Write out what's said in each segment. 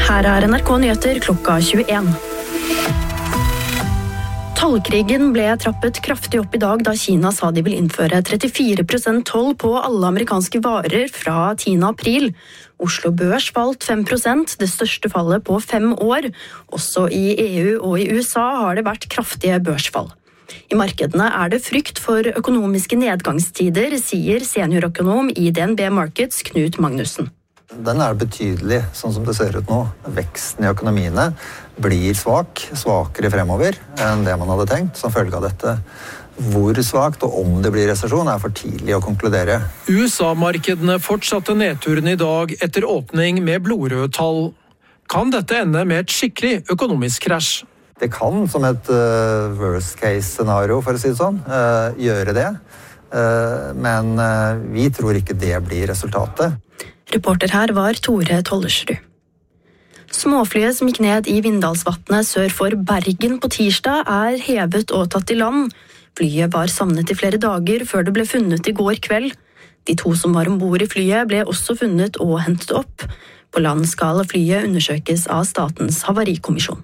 Her NRK Nyheter klokka 21. Tollkrigen ble trappet kraftig opp I dag da Kina sa de vil innføre 34% toll på alle amerikanske varer fra 10. april. Oslo Børs falt 5%, det største fallet på 5 år. Også I EU og I USA har det vært kraftige børsfall. I markedene det frykt for økonomiske nedgangstider, sier seniorøkonom I DNB Markets Knut Magnussen. Den betydelig, sånn som det ser ut nå. Veksten I økonomiene blir svakere fremover enn det man hadde tenkt, som følge av dette. Hvor svagt og om det blir resesjon for tidlig å konkludere. USA-markedene fortsatte nedturen I dag etter åpning med blodrøde tall. Kan dette ende med et skikkelig økonomisk krasj? Det kan, som et worst case scenario, for å si det sånn, gjøre det. Men vi tror ikke det blir resultatet. Reporter her var Tore Tollersrud. Småflyet som gikk ned I Vindalsvatnet sør for Bergen på tirsdag hevet og tatt I land. Flyet var savnet I flere dager før det ble funnet I går kveld. De 2 som var ombord I flyet ble også funnet og hentet opp. På land skal flyet undersøkes av Statens havarikommisjon.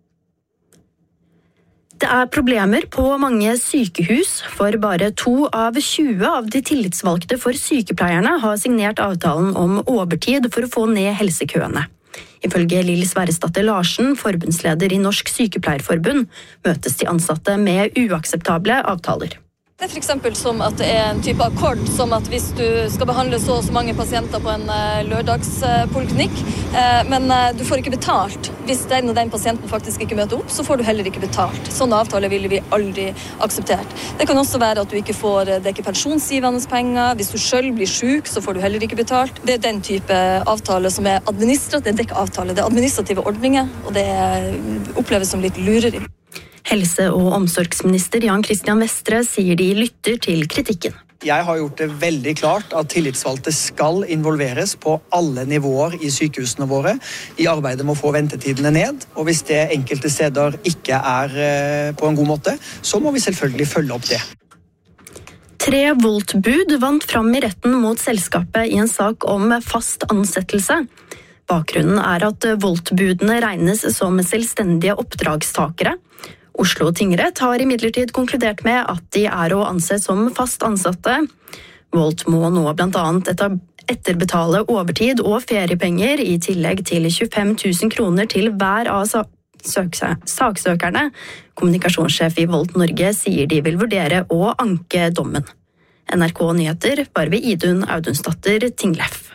Det problemer på mange sykehus, for bare 2 av 20 av de tillitsvalgte for sykepleierne har signert avtalen om overtid for å få ned helsekøene. Ifølge Lill Sverresdatter Larsen, forbundsleder I Norsk Sykepleierforbund, møtes de ansatte med uakseptable avtaler. Det for eksempel som at det en type akkord, som at hvis du skal behandle så og så mange pasienter på en lørdagspoliklinikk, men du får ikke betalt. Hvis den og den pasienten faktisk ikke møter opp, så får du heller ikke betalt. Sånne avtaler ville vi aldri akseptert. Det kan også være at du ikke får dekke pensjonsgivende penger. Hvis du selv blir syk, så får du heller ikke betalt. Det den type avtale som administrativ, det ikke avtale, det administrative ordninger, og det oppleves som litt lureri. Helse- og omsorgsminister Jan Christian Vestre sier de lytter til kritikken. Jeg har gjort det veldig klart at tillitsvalgte skal involveres på alle nivåer I sykehusene våre I arbeidet med å få ventetidene ned, og hvis det enkelte steder ikke på en god måte, så må vi selvfølgelig følge opp det. 3 voltbud vant fram I retten mot selskapet I en sak om fast ansettelse. Bakgrunnen at voltbudene regnes som selvstendige oppdragstakere. Oslo tingrett har imidlertid konkludert med at de å anse som fast ansatte. Volt må nå blant annet etterbetale overtid og feriepenger I tillegg til 25 000 kroner til hver av saksøkerne. Kommunikasjonssjef I Volt Norge sier de vil vurdere å anke dommen. NRK Nyheter var ved Idun Audunsdatter Tinglef.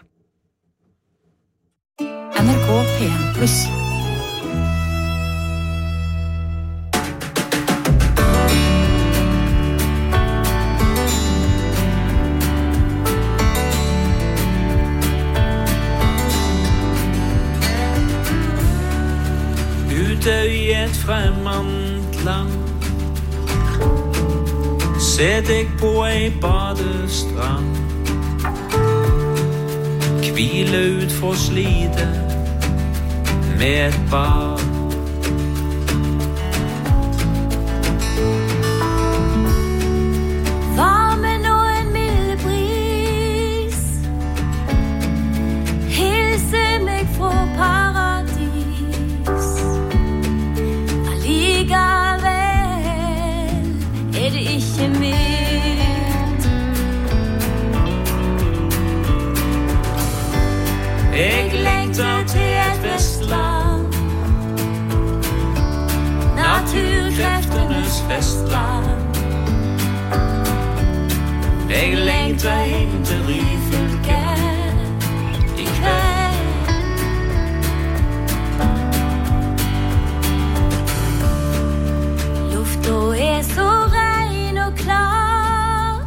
NRK P1+. I et fremmed land, se deg på ei badestrand, hvile ut for slite med et bad. Varmen og en mild bris hilser meg fra paradis. Allikevel det ikke mitt. Jeg lengter til et vestland, naturkreftenes vestland. Jeg lengter inn til Ryfylke I kveld. Lufta så ren og klar,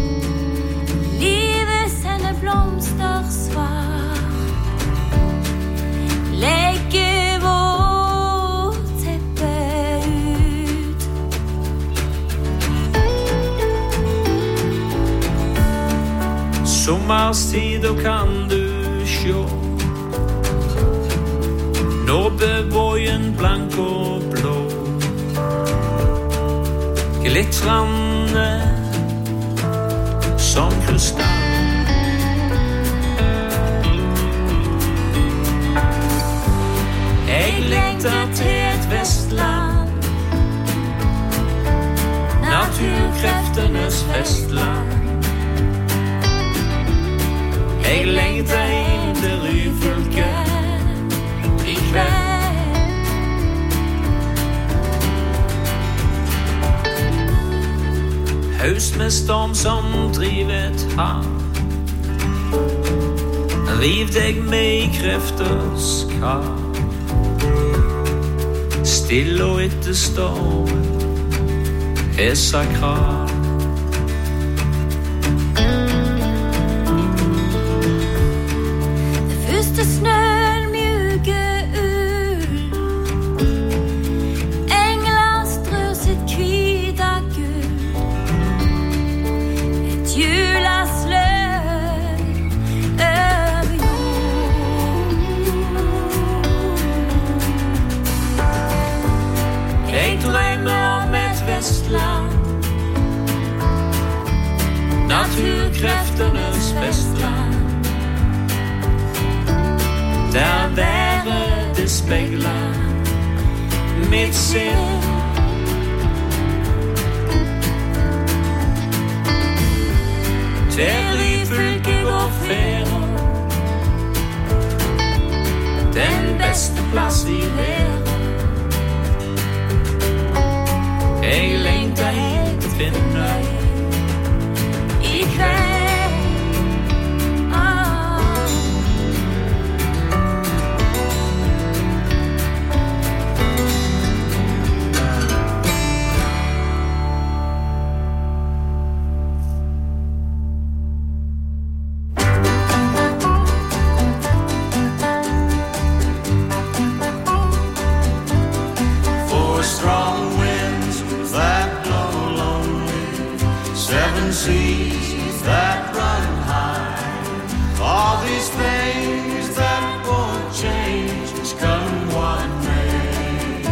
livet sender blomster svar, legger vårt teppe ut. Sommerstider kan du sjå, nå bevågen blank og blå, glittrende som krystall. Jeg lengter hjem til Ryfylke I kveld. Høst med storm som driver et hav. Riv deg med I krefters kav. Stille og etter stormen sakral. Det første snøen mjuke ull. Englar strør sitt kvita gull. Et juleslør over jord. Jeg drømmer om et Vestland, naturkrefternes festland, der været det spegler mitt sinn. Til Ryfylke går ferden, den beste plass I verden. Jeg lengter helt finner I kveld. Seas that run high, all these things that won't change, come what may.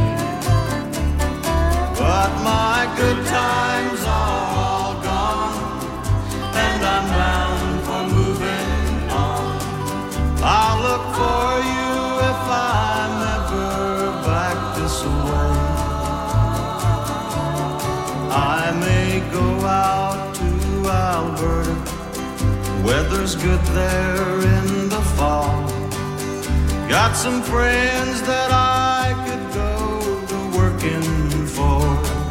But my good times are all gone, and I'm bound for moving on. I'll look for you if I'm ever back this way. I may go out Alberta, weather's good there in the fall. Got some friends that I could go to working for.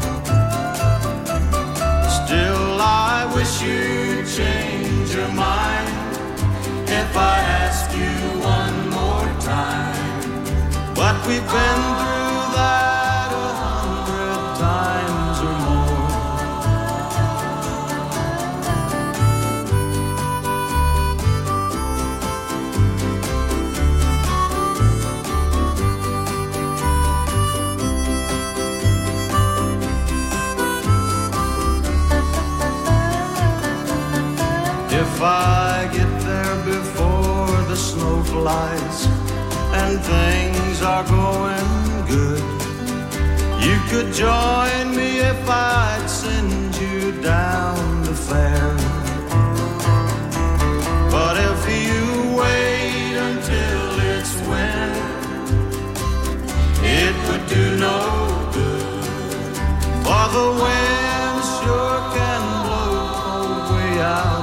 Still I wish you'd change your mind if I ask you one more time. But we've been through that 100 times or more. If I get there before the snow flies and things are going good, you could join me if I'd send you down the fair. But if you wait until it's winter, it would do no good, for the wind sure can blow way out.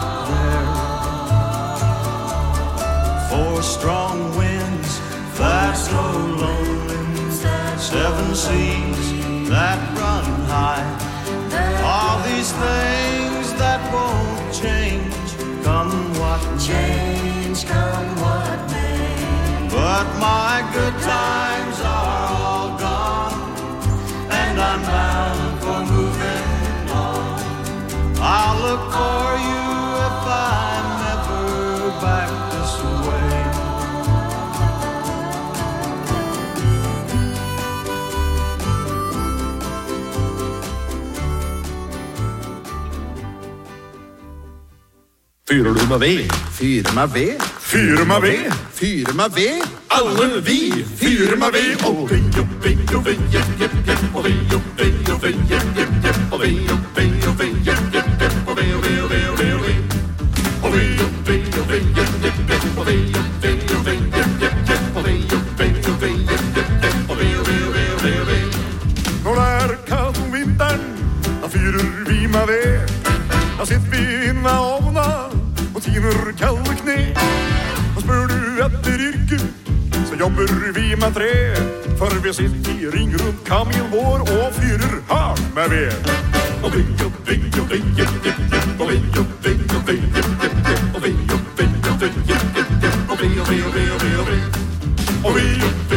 Four strong winds that so lonely, seven seas that run high, all these things that won't change, come what change, come what may. But my good times are all gone, and I'm bound for moving on. I'll look for you if I'm ever back this way. Fyrer du med ved? Fyre meg ved? Fyre meg ved? Fyre meg ved? Alle vi fyrer meg ved. Og vi, og vi, og vi, jepp, jepp, jepp. Og vi, og vi, og vi, jepp, jepp, jepp. Og vi, og vi, og vi, jepp, jepp, jepp. Og vi, og vi, og vi, og vi, og vi. Og vi, og vi, og vi, jepp, jepp, jepp. Og vi, og vi, og vi, jepp, jepp, jepp. Og vi, og vi, og vi, jepp, jepp, jepp. Og vi, og vi, og vi, og vi, og vi. Når det kaldt om vinteren, da fyrer vi meg ved. Da sitter vi inne ved ovna og tiner kalde kne. Og spør du etter yrke, så jobber vi med tre. For vi sitter i ring rundt kaminen vår og fyrer hardt med ved. Og vi, og vi, og vi, og vi, og vi, og vi, og vi, og vi, og vi, og vi, og vi, og vi, og vi, og vi, og vi, og vi,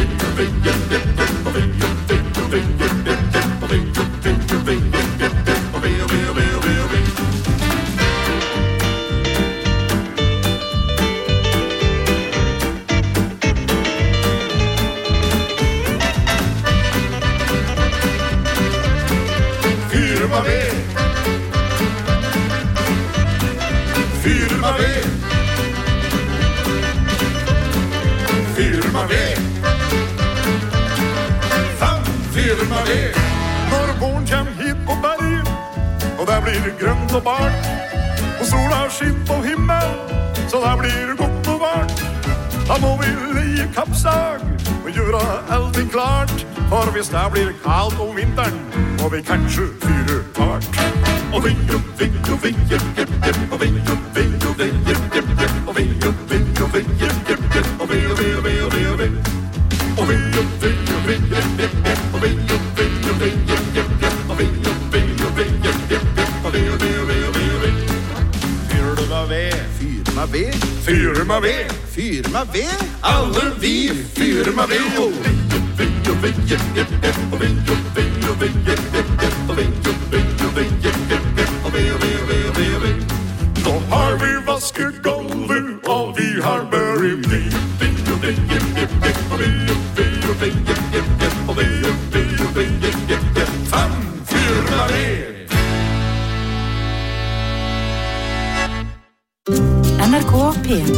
Når våren kommer hit på berget, og der blir det grønt og bart, og sola skinner på himmelen, så der blir det godt og vart. Da må vi leie kappsag og gjøre allting klart, for hvis det blir kaldt om vinteren, må vi kanskje fyre hardt. Og vi, og vi, og vi, og vi, og vi, og vi, og vi, og vi, og vi, og vi, og vi, og vi, og vi, og vi, og vi, og vi, og vi, og vi, fyrer meg ved, alle vi fyrer meg ved. Nå har vi vasket gulvet, og vi har buried me. Fem fyrer meg ved. NRK P1+.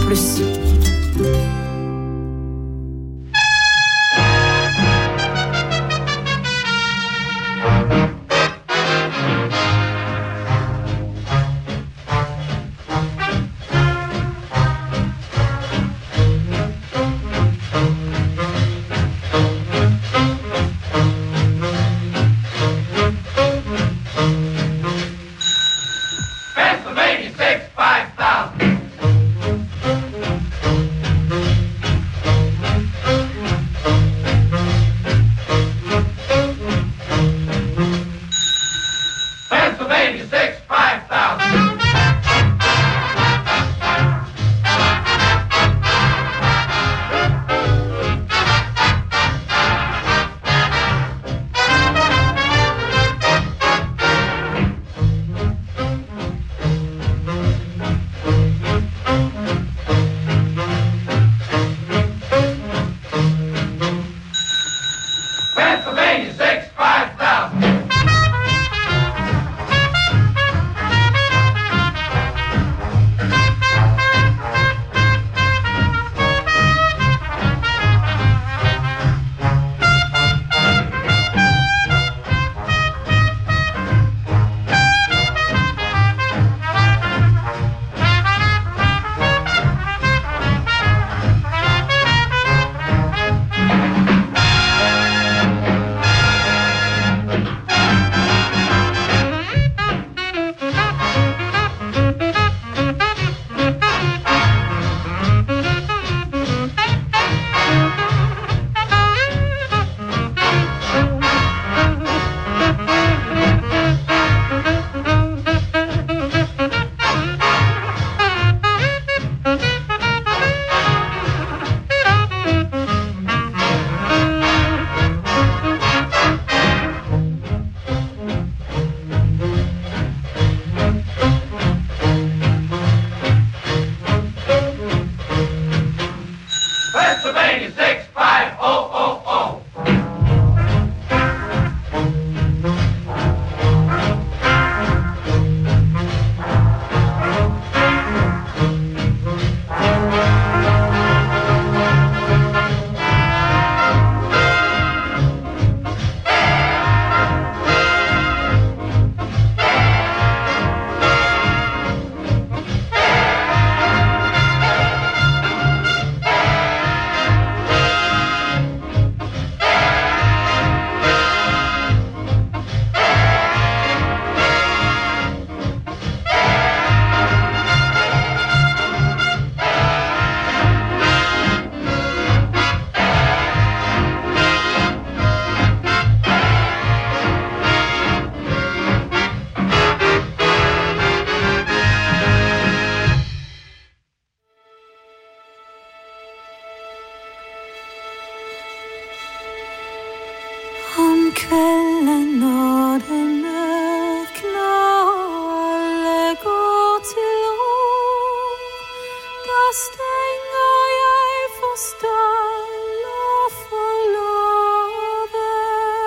Kvelden når det mørkner alle går til ro, da stenger jeg for stall og forlove,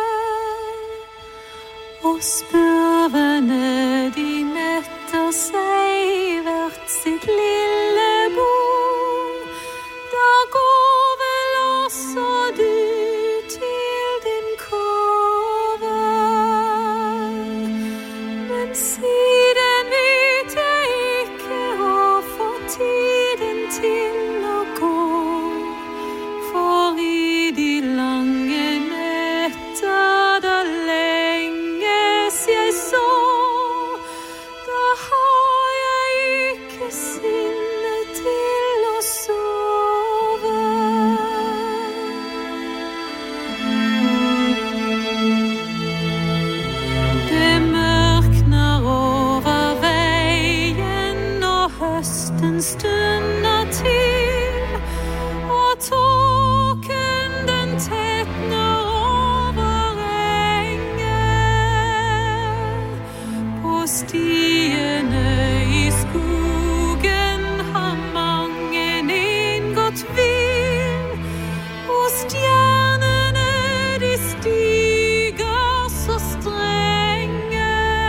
og spurvene de metter seg hvert sitt lille bord, da går vel også du til din kåre. Men siden vet jeg ikke og får tiden til å gå, for i de lange netter da lenges jeg så, da har jeg ikke sinne til å sove. Det mørkner over veien og høsten stunder til, og tåken den tetner over engen. På stiene i skogen har mange inngått hvil, og stjernene de stiger så strenge.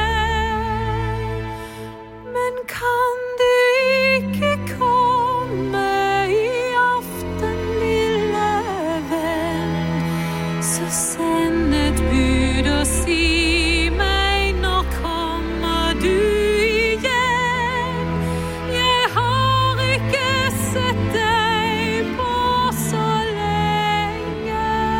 Men kan du ikke komme i aften, lille venn, så send et bud og si meg når kommer du igjen. Jeg har ikke sett deg på så lenge.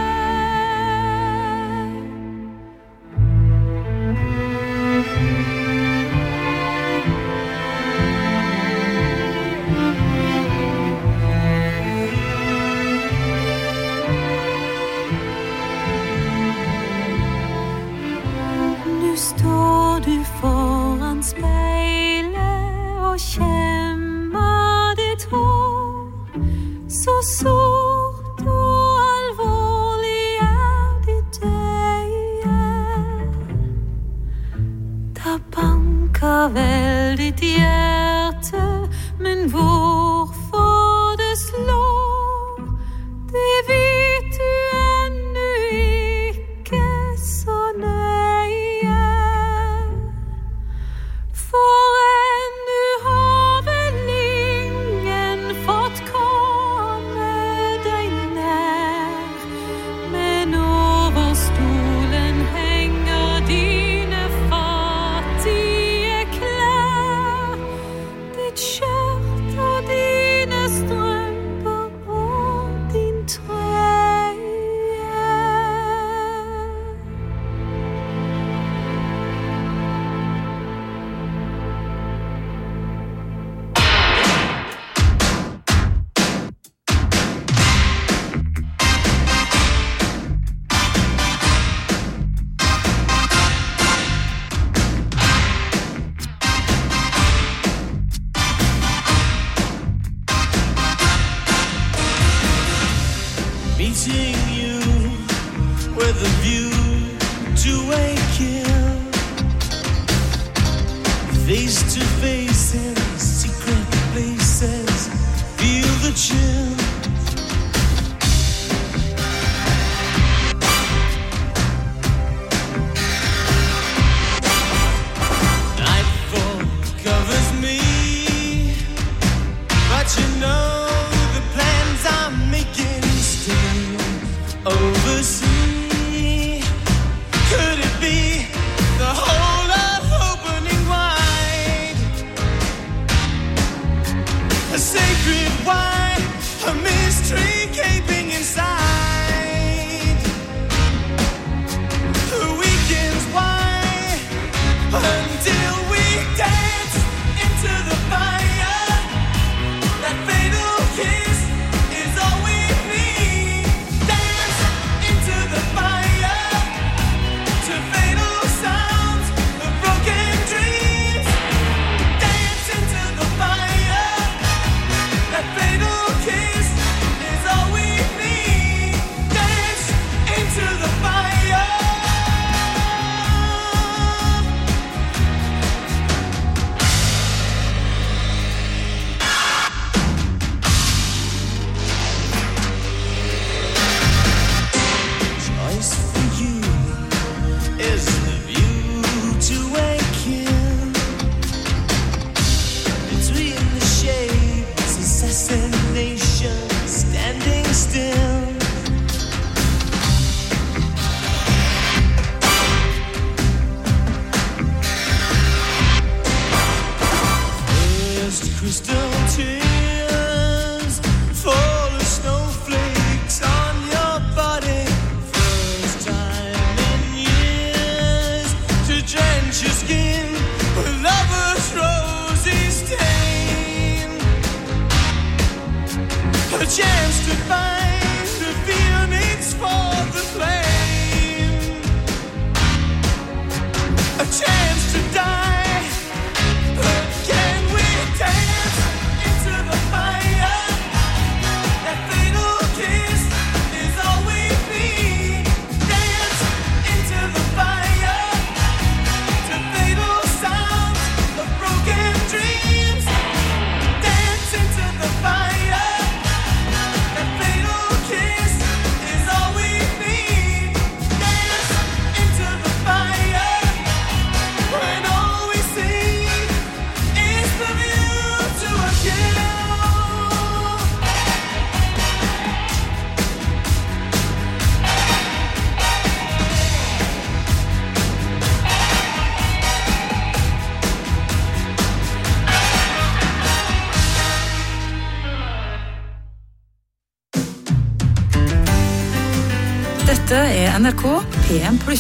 Nå står du foran speilet og kjemmer ditt hår, så sort og alvorlig er ditt øye. Da banker vel ditt hjerte, men hvorfor det slår, det vet du ennå ikke så nøye. For ennå har vel ingen fått komme deg nær, men over stolen henger dine fattige klær, ditt skjørt og dine strømper og din trøye. Meeting you with a view to a kill, face to face in secret places, feel the chill. Nightfall covers me, but you know the plans I'm making still oversee. Could it be the whole of opening wide? A sacred wine, a mystery gaping inside. The weekends wide until we dance into the fire, that fatal Dette NRK P1+.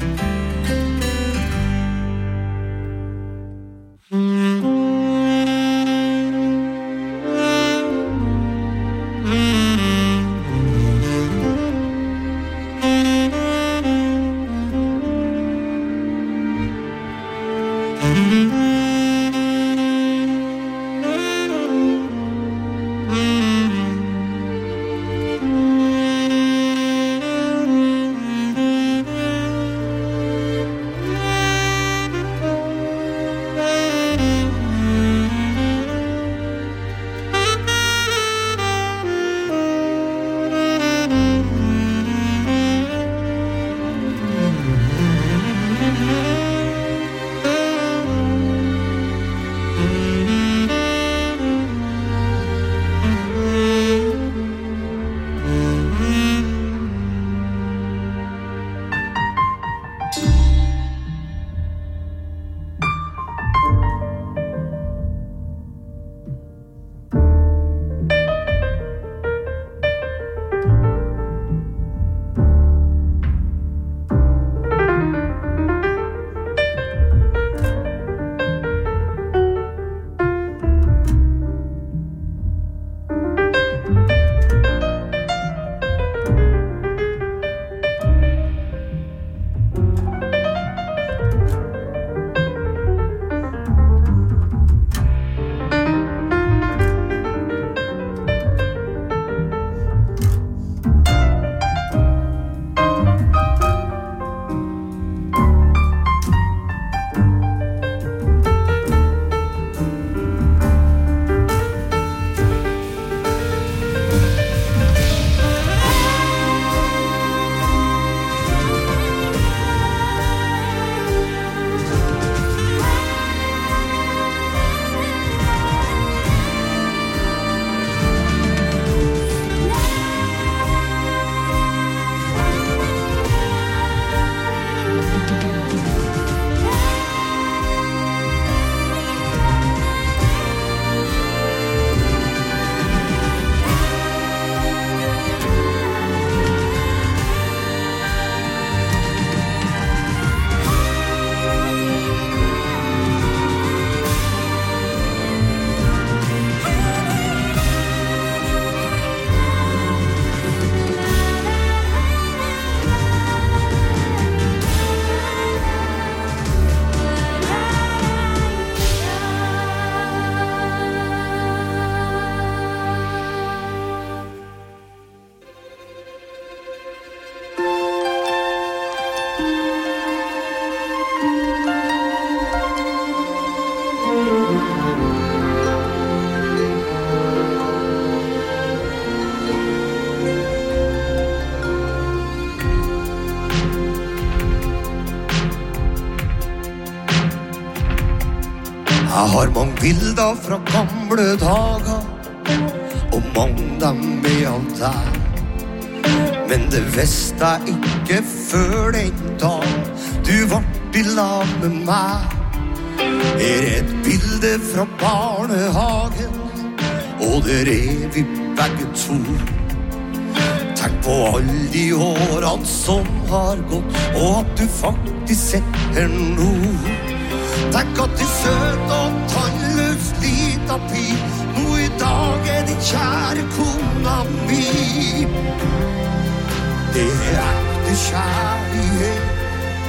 Jeg har mange bilder fra gamle dager, og mange dem er av deg. Men det visste jeg ikke før den dagen du vart I lag med meg. Et bilde fra barnehagen, og der vi begge to. Tenk på alle de årene som har gått, og at du faktisk sitter nå. Tenk at de søt og tannløs lita pi, nå I dag din kjære kona mi. Det ekte kjærlighet,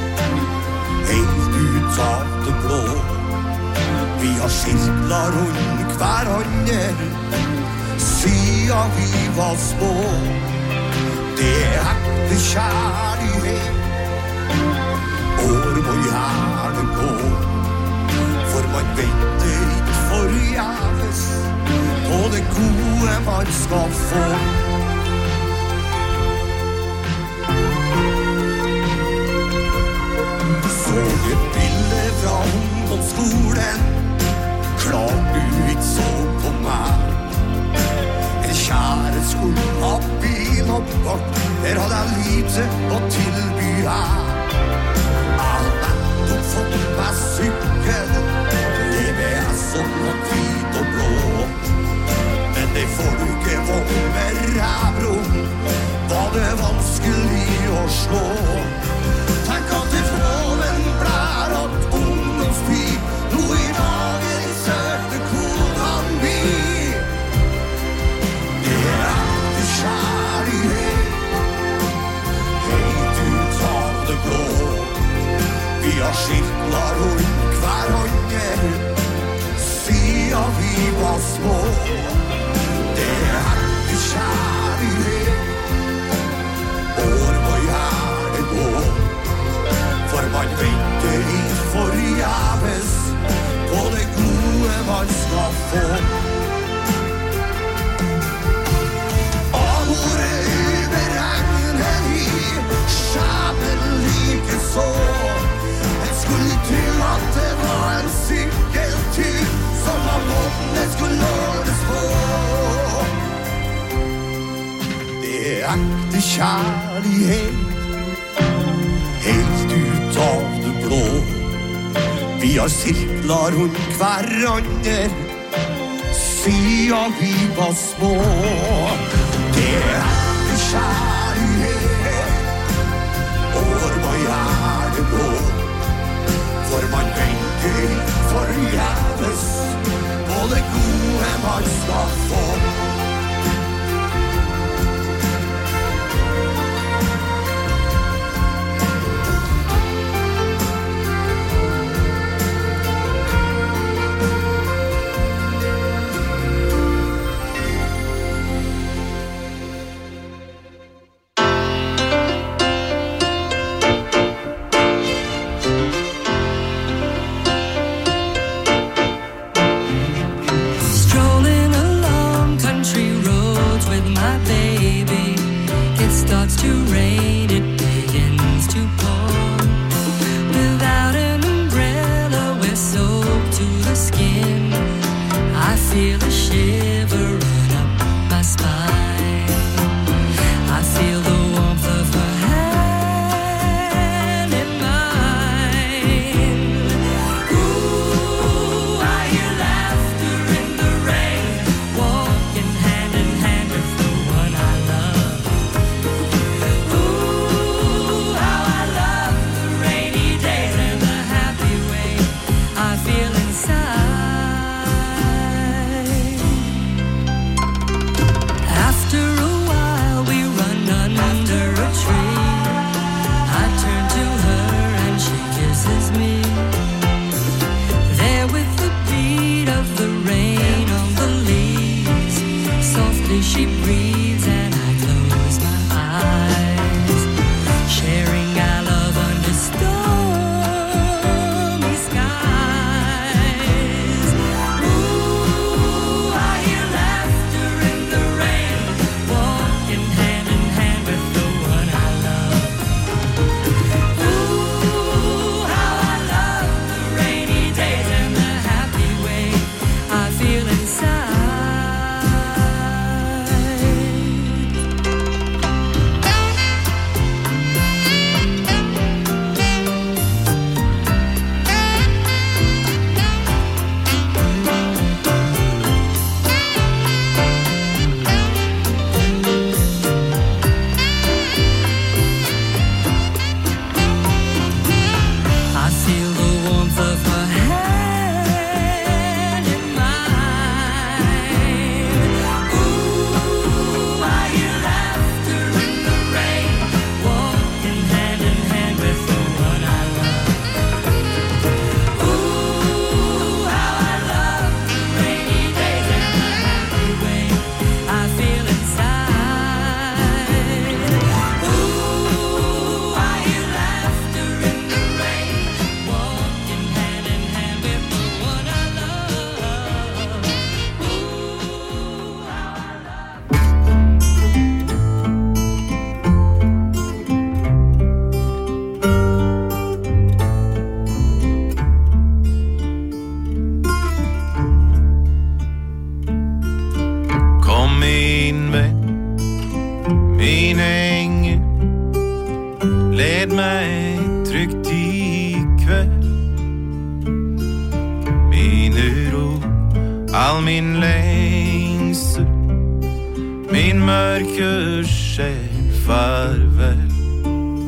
helt ut av det blå. Vi har sirkler rundt hverandre, siden vi var små. Det ekte kjærlighet, år må gjerne gå. For man venter ikke forgjeves på det gode man skal få. Så et bilde fra ungdomsskolen, klart du ikke så på meg. En kjære skulle ha bil og bort, der hadde jeg lite å tilby her. Jeg hadde nettopp fått meg sykkel, som var hvit og blå. Men det får du ikke våg med rævrom, var det vanskelig å forstå. Tenk at det fråven blær at ungdomstid nå I dager I søkte kodan vi. Det ekte kjærlighet helt ut av det blå. Vi har skirtler rundt hverandre siden vi var små. Det ekte kjærlighet år må gjerne gå. For man venter ikke forgjeves på det gode man skal få. Amore uberegnelig, skjebnen like så. Jeg skulle tro at det var en sykkeltur som av måten skulle nådes på. Det ekte kjærlighet helt ut av det blå. Vi har sirkler rundt hverandre siden vi var små. Det ekte kjærlighet år må gjerne gå. For man venter ikke forgjeves på det gode man skal få. led meg trygt I kveld. Min uro, all min lengsel, min mørke sjel, farvel.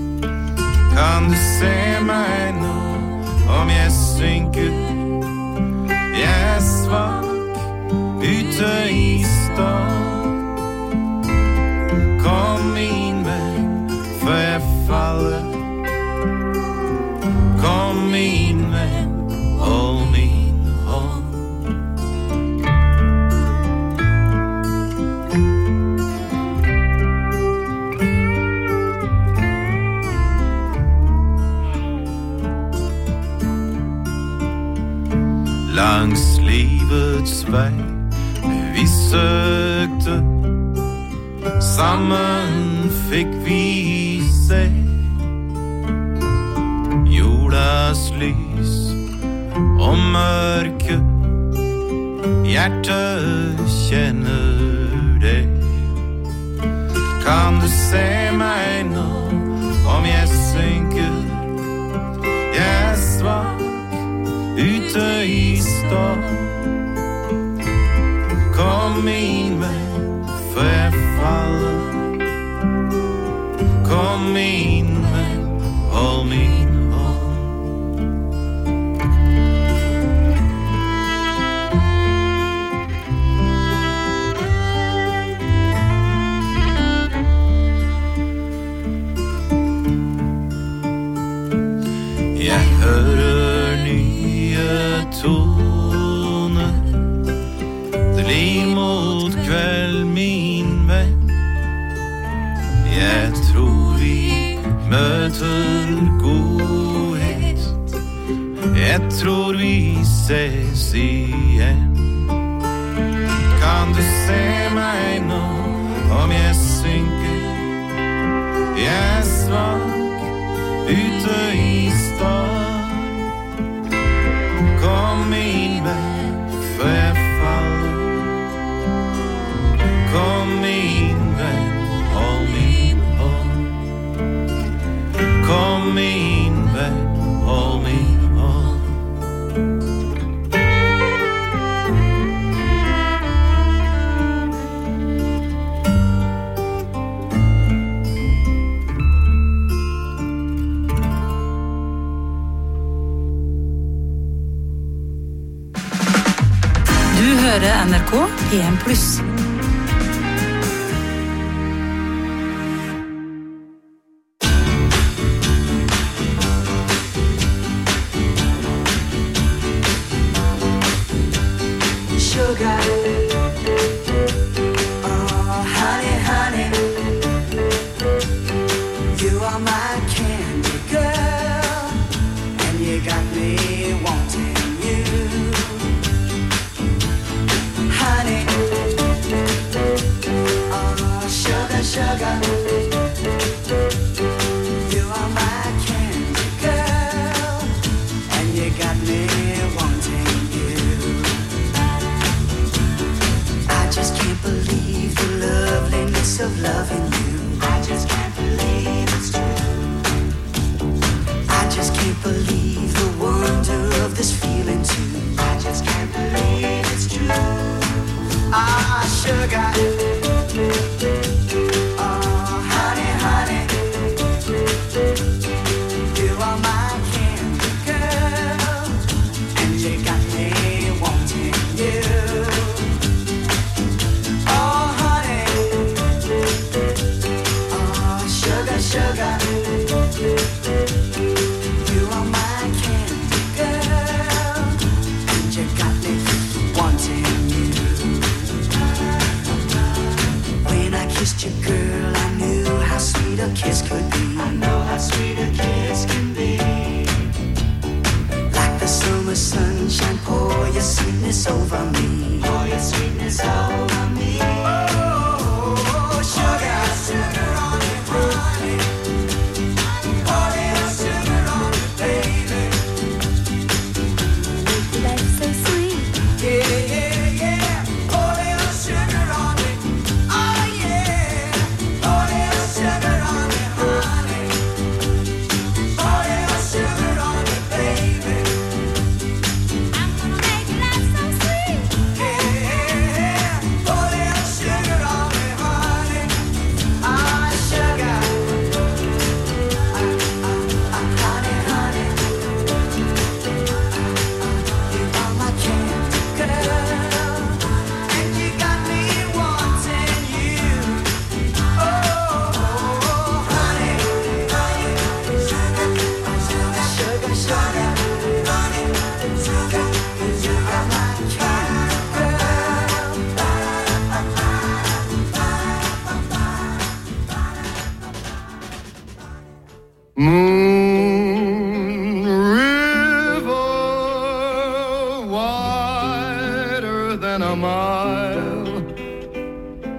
Kan du se meg nå om jeg synker? Jeg svak ute I stad. Kom min venn før jeg faller. Kom min venn, hold min hånd. Langs livets vei vi søkte, sammen fikk vi se jordas lys og mørke. Hjertet kjenner det. Kan du se meg nå om jeg synker? Jeg er svak ute I stad. Kom min venn før jeg faller. Kom min venn, hold min hånd. Jeg hører nye toner. Det lir mot kveld, min venn. Jeg tror vi møter godhet. Jeg tror vi ses igjen. Kan du se meg nå om jeg synker? Jeg er svak ute I stad. Kom min venn før jeg faller. Kom min venn, hold min hånd. Kom min venn, hold min hånd. Du hører NRK P1+.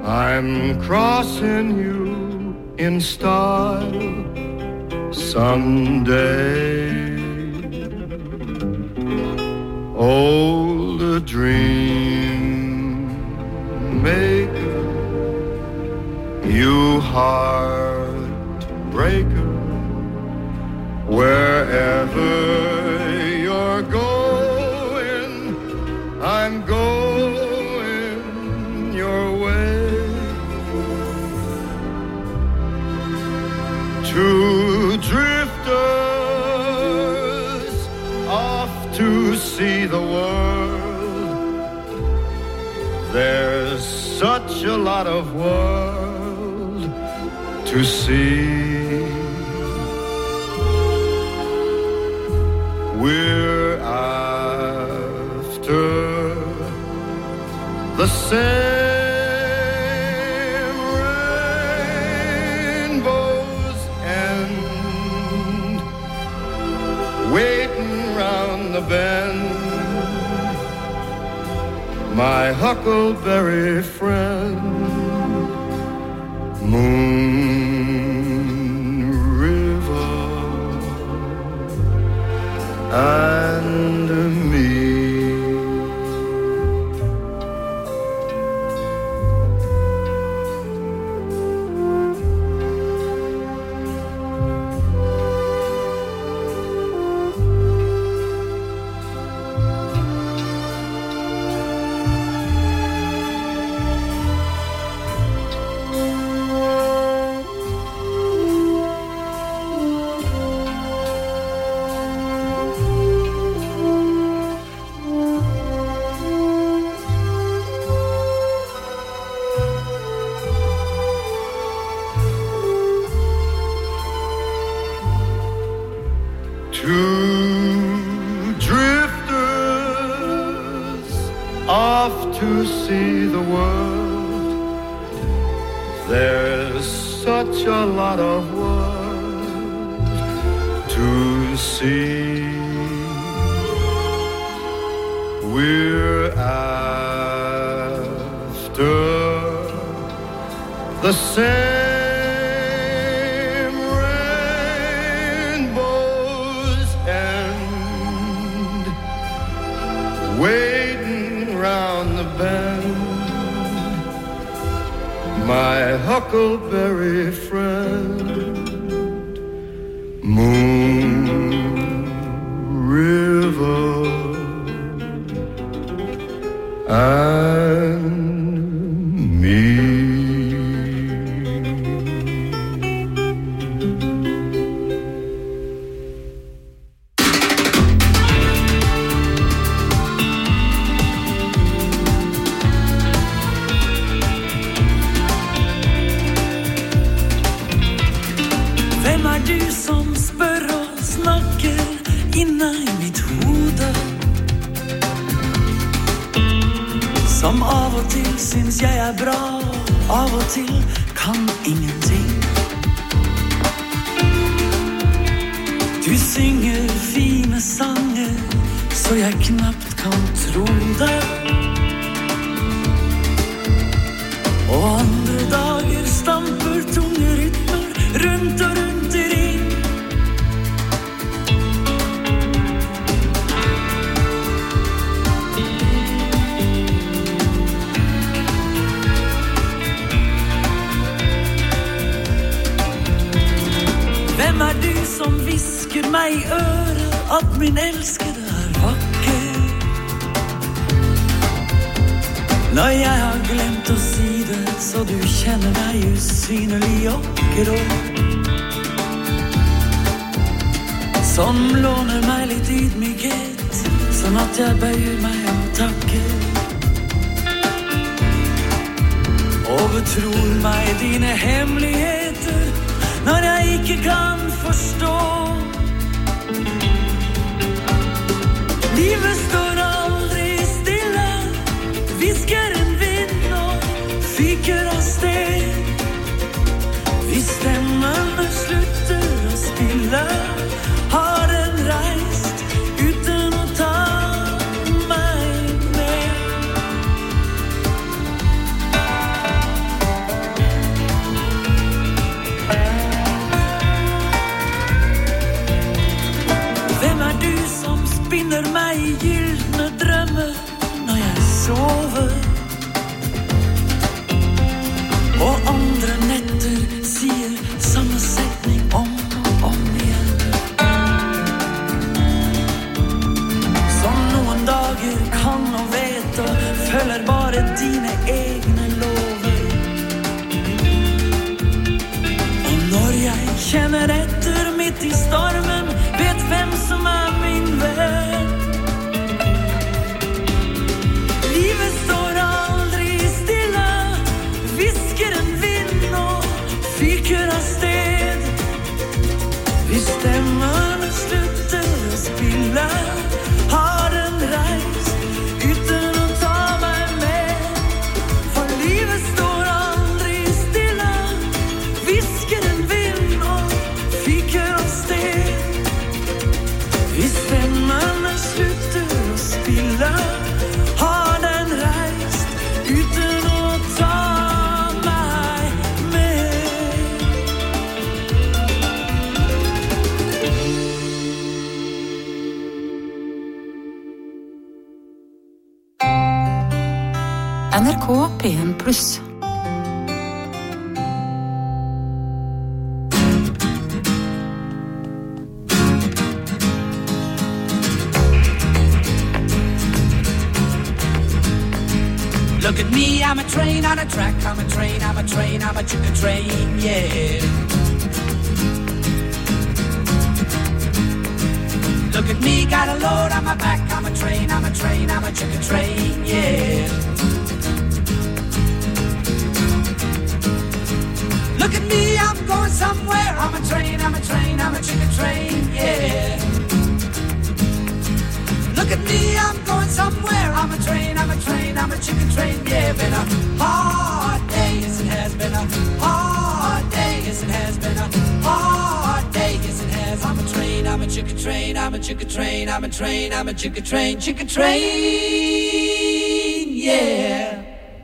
I'm crossing you in style someday. Old dream maker, you heartbreaker, wherever you're going, I'm going your way. Two drifters off to see the world. There's such a lot of world to see. We're after the same rainbow's end, waiting round the bend. My huckleberry friend, Moon River, and me. The same rainbow's end, waiting round the bend. My huckleberry friend, Moon River, and me. Som av og til syns jeg er bra, av og til kan ingenting. Du synger fine sanger, så jeg knapt kan tro det. Og andre dager stamper tunge rytmer rundt og rundt i ring. Hvem er du som visker meg i øret at min elskede er vakker? Når jeg har glemt å si det, så du kjenner meg usynlig og grå. Som låner meg litt ydmykhet, sånn at jeg bøyer meg og takker. Og betror meg dine hemmeligheter når jeg ikke kan forstå. Livet står aldri stille, visker en vind og fyker av sted. Hvis stemmene slutter å spille, har den reist uten å ta meg med. i stormen, vet hvem som min venn. Livet står aldri stille, visker en vind og fyker av sted. Hvis stemmene slutter å spille, har den reist uten å ta meg med. For livet står aldri stille, visker en vind og fyker av sted. Hvis stemmene slutter å spille, har den reist uten å ta meg med. NRK P1+. Look at me, I'm a train on a track, I'm a train, I'm a train, I'm a chicken train, yeah. Look at me, got a load on my back, I'm a train, I'm a train, I'm a chicken train, yeah. Look at me, I'm going somewhere, I'm a train, I'm a train, I'm a chicken train, yeah. Look at me, I'm going somewhere, I'm a train, I'm a train, I'm a chicken train, yeah. Been a hard day, yes it has been a hard day, yes it has been a hard day, yes it has. I'm a train, I'm a chicken train, I'm a chicken train, I'm a train, I'm a chicken train, yeah.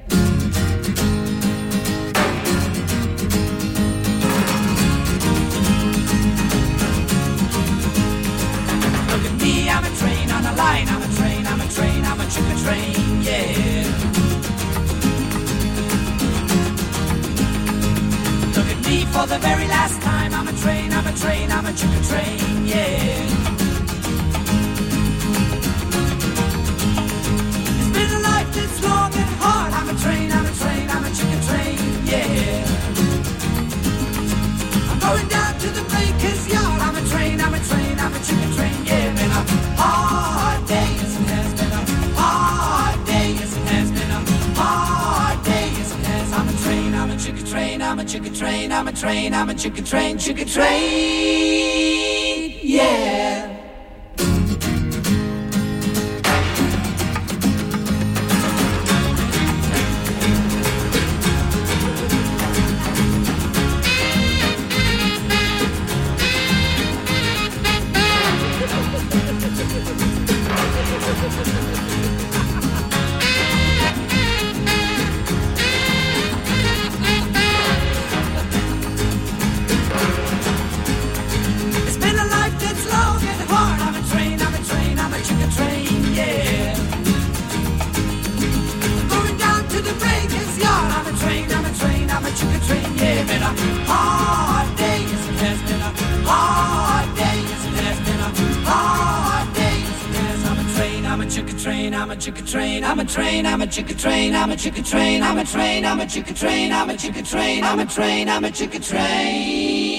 Look at me, I'm a train on a line, I'm a train, I'm a train, I'm a chicken train, yeah. Look at me for the very last time, I'm a train, I'm a train, I'm a chicken train, yeah. It's been a life that's long and hard, I'm a train, I'm a train, I'm a chicken train, yeah. I'm going down to the baker's yard, I'm a train, I'm a train, I'm a chicken train, yeah. Been a hard day, yes it has been a hard day, yes it has been a hard day, yes it has. I'm a train, I'm a chicken train, I'm a chicken train, I'm a train, I'm a chicken train, yeah. It's been a life that's long and hard. I'm a train, I'm a train, I'm a chicken train, yeah. Going down to the baker's yard. I'm a train, I'm a train, I'm a chicken train, yeah. Been a hard day, yes it has been a hard day, yes it has been a hard day, yes it has. I'm a train, I'm a chicken train, I'm a chicken train, I'm a train, I'm a chicken train, I'm a chicken train, I'm a train, I'm a chicken train, I'm a chicken train, I'm a train, I'm a chicken train.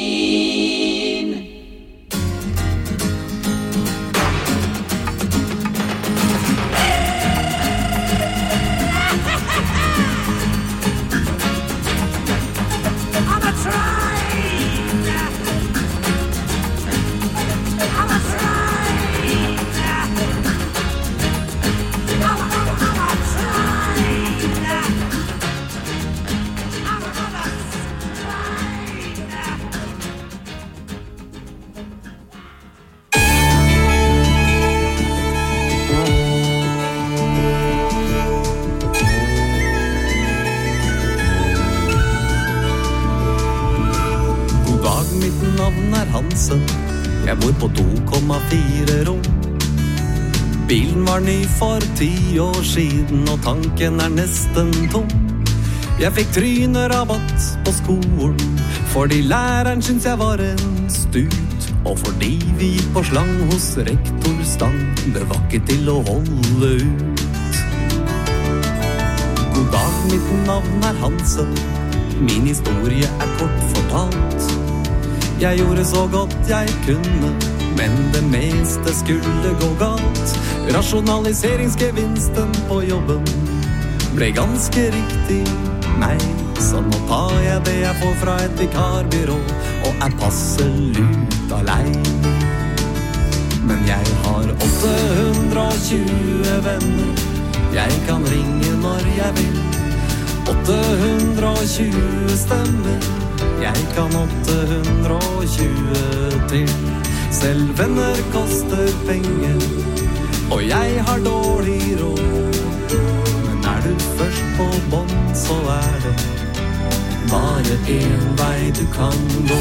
Jeg bor på 2,4 rom. Bilen var ny for 10 år siden, og tanken nesten tom. Jeg fikk trynerabatt på skolen, fordi læreren syntes jeg var en stut, og fordi vi gikk på slang hos rektor Stang. Det var ikke til å holde ut. God dag, mitt navn Hansen. Min historie kort fortalt. Jeg gjorde så godt jeg kunne, men det meste skulle gå galt. Rasjonaliseringsgevinsten på jobben ble ganske riktig meg, så nå tar jeg det jeg får fra et vikarbyrå og passe luta lei. Men jeg har 820 venner, jeg kan ringe når jeg vil. 820 stemmer, jeg kan 820 til. Selv venner koster penger, og jeg har dårlig råd. Men du først på bånd, så det bare en vei du kan gå.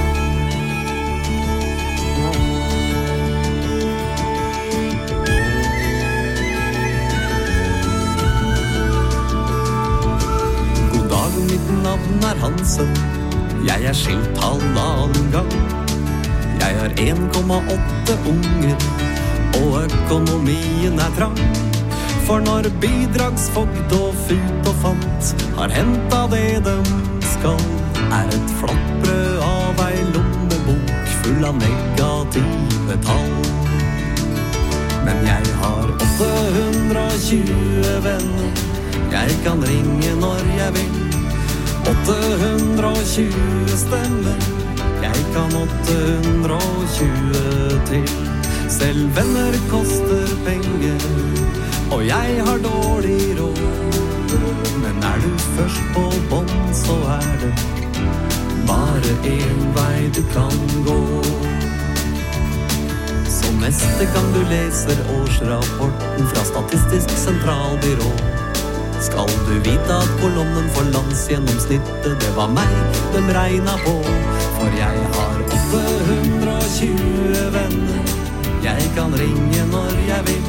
God dag, mitt navn Hansen. Jeg skilt halvannen gang. Jeg har 1,8 unger, og økonomien trang. For når bidragsfogd og fut og fant har hentet det de skal, et flatt brød av ei lommebok full av negative tall. Men jeg har 820 venner, jeg kan ringe når jeg vil. 820 stemmer, jeg kan 820 til. Selv venner koster penger, og jeg har dårlig råd. Men du først på bånd, så det bare en vei du kan gå. Så neste gang du leser årsrapporten fra Statistisk sentralbyrå, skal du vite at kolonnen for landsgjennomsnittet, det var meg de regnet på. For jeg har 820 venner, jeg kan ringe når jeg vil.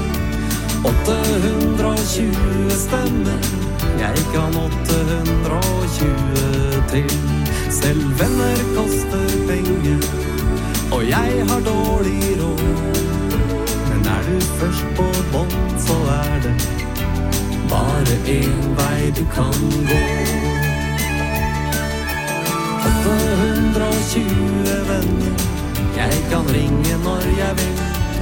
820 stemmer, jeg kan 820 til. Selv venner koster penger, og jeg har dårlig råd. Men du først på bånd, så det bare en vei du kan gå. 820 venner, jeg kan ringe når jeg vil.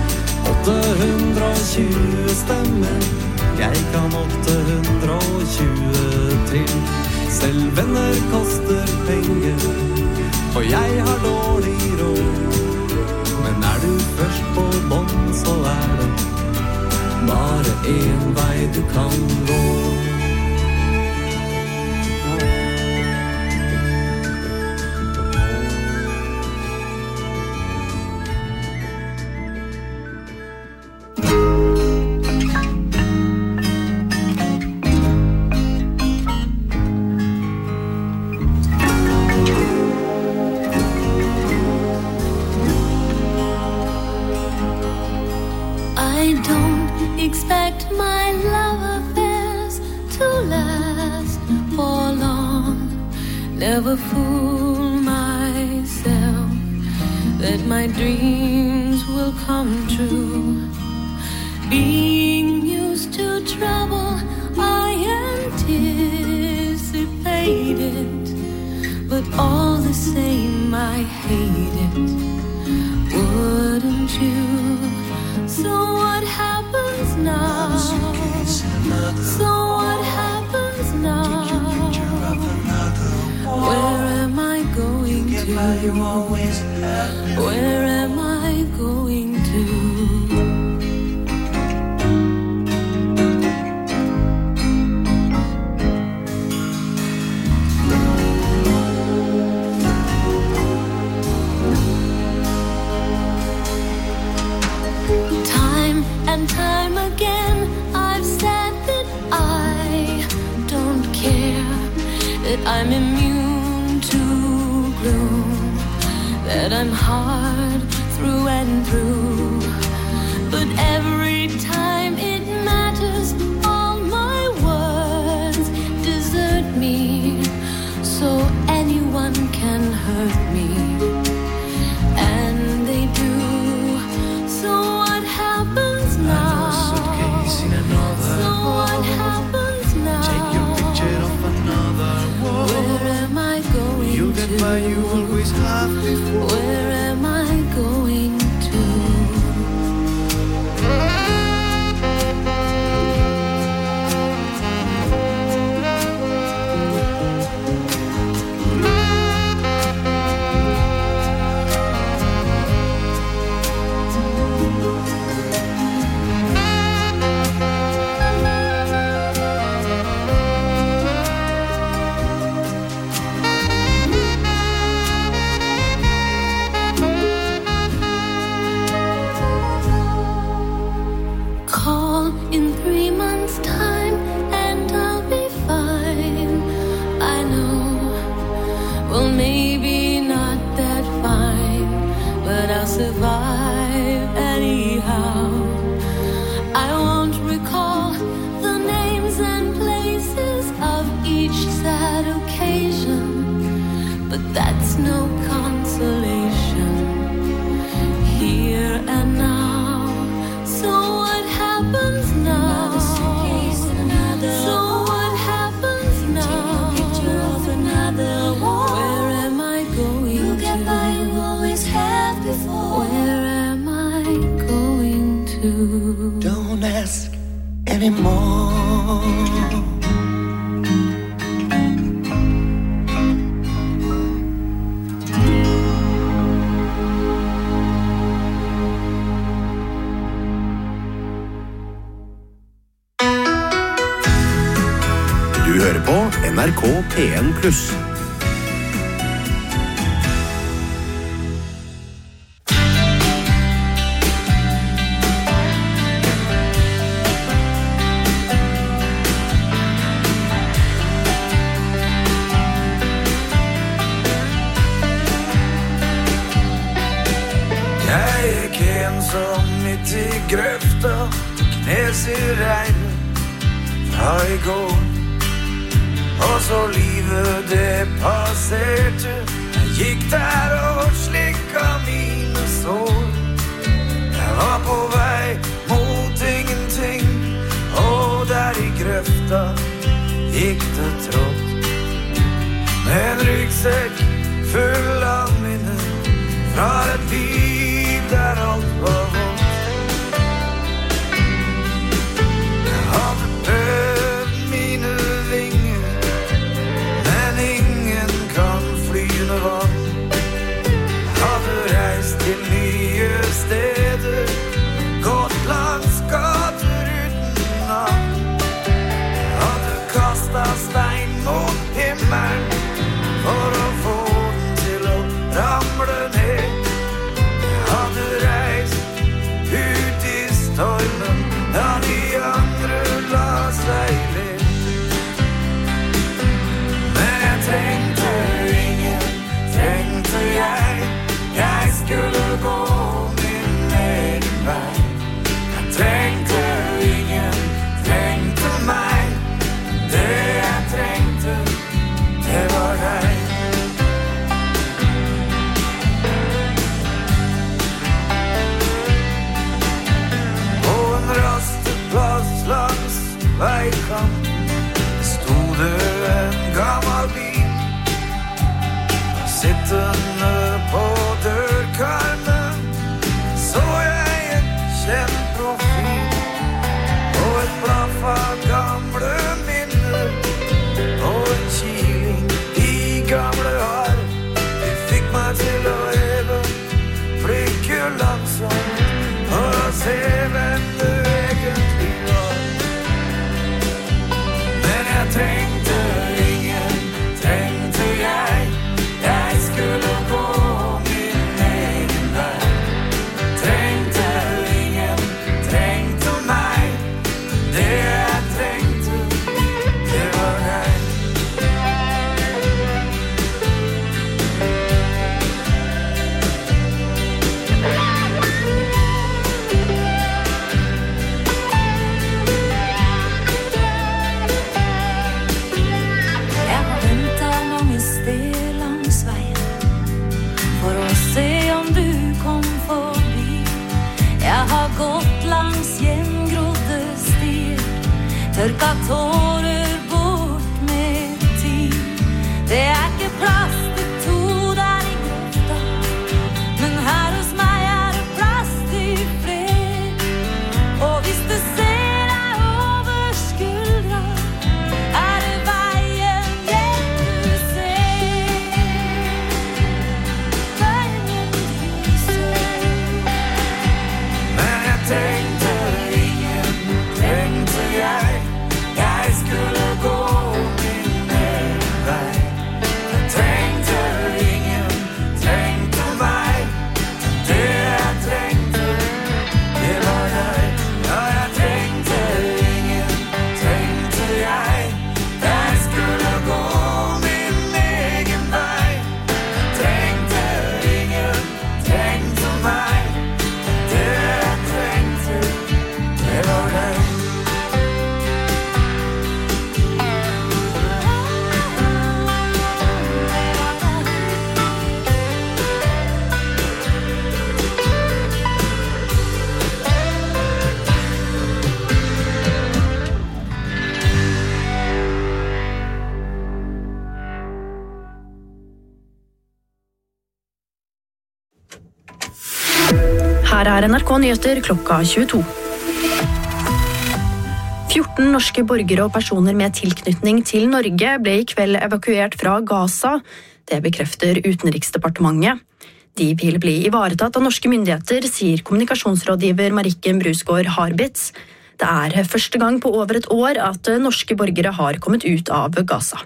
820 stemmer, jeg kan 820 til. Selv venner koster penger, og jeg har dårlig råd. Men du først på bånd, så det bare en vei du kan gå. Never fool myself that my dreams will come true. Being used to trouble, I anticipate it, but all the same I hate it. Wouldn't you? So what happens now? So what happens now? Where am I going to? Where am I going to? Time and time again I've said that I don't care, that I'm immune to gloom, that I'm hard through and through. But every time it matters, all my words desert me, so anyone can hurt me, and they do. So what happens now? So what happens now? Take your picture of another wall. Where am I going to? guy you always have before. Where am I going to? Call in 3 months' time and I'll be fine. I know, well, maybe not that fine, but I'll survive anyhow. I won't recall the names and places of each sad occasion, but that's no consolation here and now. So what happens now? So what happens now? Take a picture of another wall. Where am I going to? Look at what you always have before. Where am I going to? Don't ask anymore. Du hører på NRK P1+. Jeg gikk ensom midt i grøfta, knes i regnet fra i går. Og så livet det passerte, jeg gikk der og slikka mine sår. Jeg var på vei mot ingenting, og der i grøfta gikk det trått. Med en ryggsekk full av minner fra et liv der alt var vondt. Jeg hadde prøvd mine vinger, men ingen kan fly under vann. Jeg hadde reist til nye steder, gått langs gater uten navn. Jeg hadde kastet stein mot himmelen for å få den til å ramle ned. Jeg hadde reist ut i stormen da de andre la seg ned. Men jeg trengte ingen, trengte jeg skulle gå min egen vei. Jeg trengte ingen, trengte meg, det jeg trengte, det var deg. På en rasteplass langs veikanten stod det en gammel bil. Sittende på dørkarmen så jeg en kjent profil og et blaff av gamle minner og en kiling i gamle år. De fikk meg til å heve blikket langsomt for å se hvem du egentlig var. Men jeg trengte ingen, trengte jeg skulle gå min egen vei. Trengte ingen, trengte meg, det jeg trengte, det var deg. Jeg har ventet mange steder langs veien for å se om du kom forbi. Jeg har gått langs gjengrodde stier, tørka tårer bort med tid. Det er ikke plass til to Her NRK Nyheter klokka 22. 14 norske borgere og personer med tilknytning til Norge ble i kveld evakuert fra Gaza. Det bekrefter Utenriksdepartementet. De vil bli ivaretatt av norske myndigheter, sier kommunikasjonsrådgiver Marikken Brusgaard Harbitz. Det første gang på over et år at norske borgere har kommet ut av Gaza.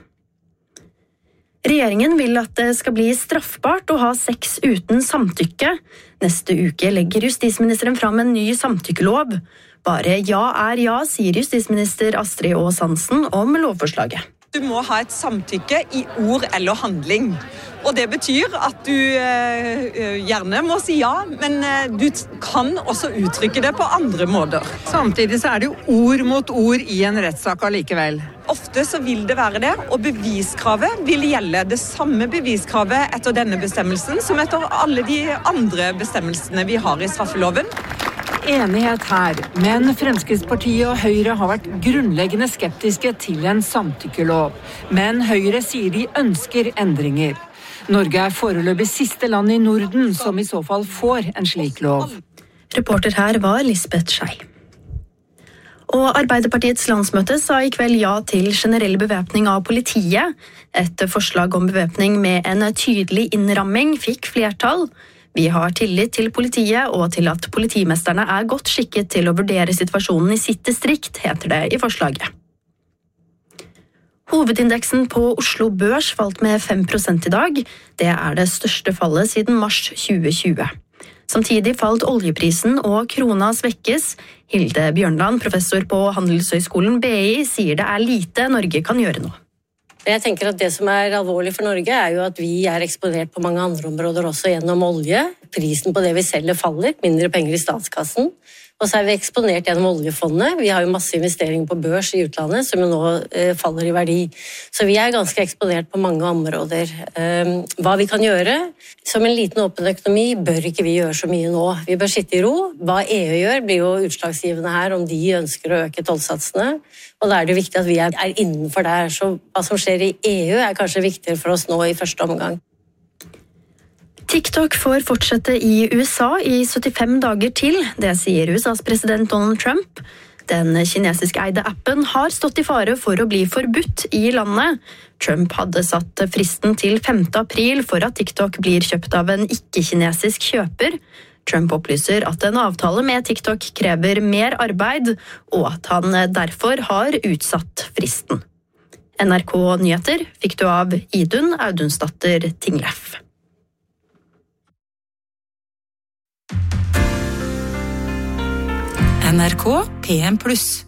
Regjeringen vil at det skal bli straffbart å ha sex uten samtykke. Neste uke legger justisministeren fram en ny samtykkelov. Bare ja, sier justisminister Astrid Aas Hansen om lovforslaget. Du må ha et samtykke i ord eller handling. Og det betyr at du gjerne må si ja, men du kan også uttrykke det på andre måter. Samtidig så det jo ord mot ord i en rettssak allikevel. Ofte så vil det være det, og beviskravet vil gjelde det samme beviskravet etter denne bestemmelsen som etter alle de andre bestemmelsene vi har i straffeloven. Enighet her, men Fremskrittspartiet og Høyre har vært grunnleggende skeptiske til en samtykkelov. Men Høyre sier de ønsker endringer. Norge foreløpig siste land i Norden som i så fall får en slik lov. Reporter her var Lisbeth Schei. Og Arbeiderpartiets landsmøte sa i kveld ja til generell bevæpning av politiet. Et forslag om bevæpning med en tydelig innramming fikk flertall. Vi har tillit til politiet og til at politimesterne godt skikket til å vurdere situasjonen i sitt distrikt, heter det i forslaget. Hovedindeksen på Oslo Børs falt med 5% i dag. Det det største fallet siden mars 2020. Samtidig falt oljeprisen og krona svekkes. Hilde Bjørnland, professor på Handelshøyskolen BI, sier det lite Norge kan gjøre nå. Jeg tenker at det som alvorlig for Norge jo at vi eksponert på mange andre områder også gjennom olje. Prisen på det vi selger faller, mindre penger i statskassen. Og så vi eksponert gjennom oljefondet. Vi har jo masse investeringer på børs i utlandet som jo nå faller i verdi. Så vi ganske eksponert på mange områder. Hva vi kan gjøre? Som en liten åpen økonomi bør ikke vi gjøre så mye nå. Vi bør sitte i ro. Hva EU gjør blir jo utslagsgivende her om de ønsker å øke tollsatsene. Og da det viktig at vi innenfor der. Så hva som skjer i EU kanskje viktigere for oss nå i første omgang. TikTok får fortsette i USA i 75 dager til, det sier USAs president Donald Trump. Den kinesisk eide appen har stått i fare for å bli forbudt i landet. Trump hadde satt fristen til 5. april for at TikTok blir kjøpt av en ikke-kinesisk kjøper. Trump opplyser at en avtale med TikTok krever mer arbeid, og at han derfor har utsatt fristen. NRK Nyheter fikk du av Idun Audunsdatter Tingleff. NRK PM+.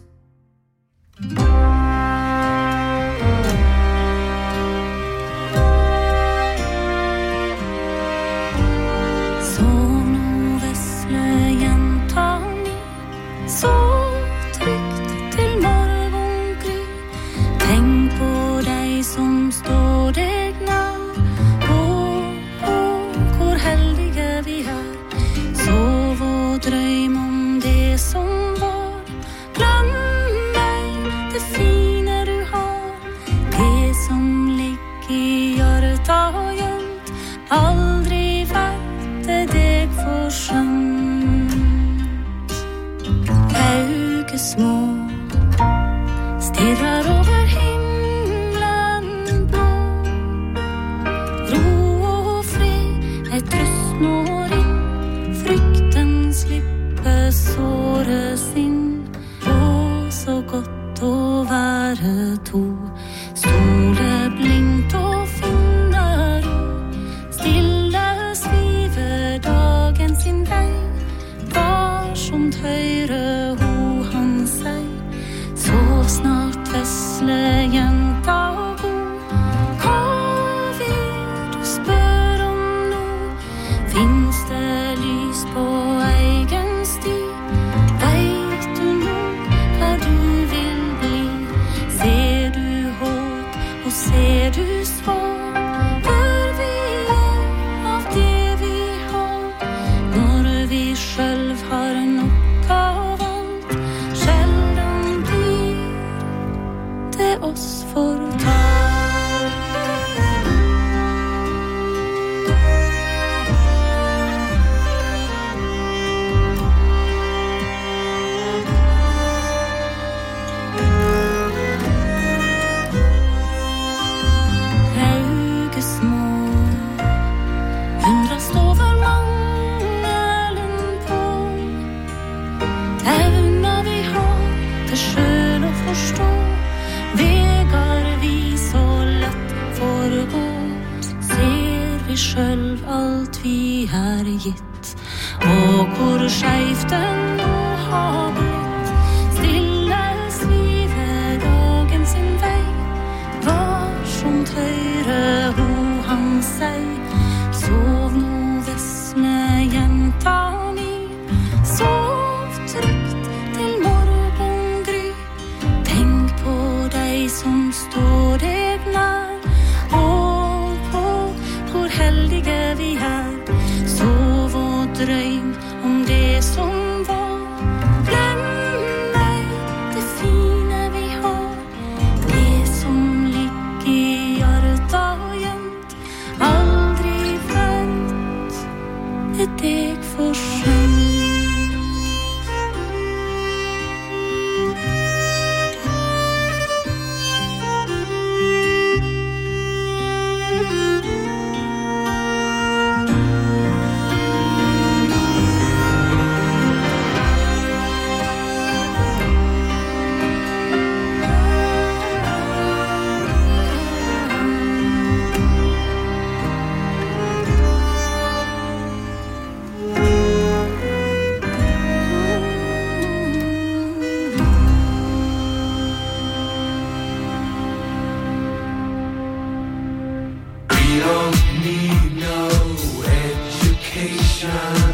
Så nå vesle jenta mi, så trygt til morgengry. Tenk på deg som står deg nær, og hvor heldige vi sov og drøm om det som var. Glem meg det fine du har, det som ligger i hjertet gjemt. Aldri vært deg for skjønt. Øyne små stirrer over himmelen blå. Ro og fred trøst når inn. Frykten slipper såre sin. Og så godt å være to. Stole blindt og finne ro. Stille selv alt vi er gitt, og hvor skjevt den nå har blitt. Stille sviver dagen sin vei, varsomt hører hun han seg. Sov nå vesle jenta mi, sov trygt til morgengry. Tenk på deg som står deg nær, og på hvor heldige vi er. Sov og drøm om det som var. Glem meg det fine vi har, det som ligger i hjertet gjemt. Aldri vent det deg for sent. We don't need no education.